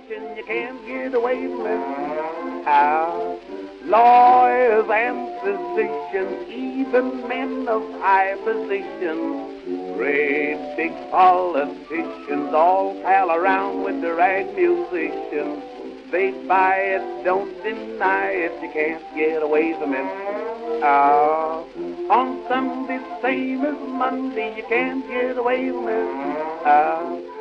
politicians, you can't get away from it. Lawyers and physicians, even men of high positions, great big politicians, all pal around with the rag musicians. They buy it, don't deny it, you can't get away from it. On Sunday, same as Monday, you can't get away from it.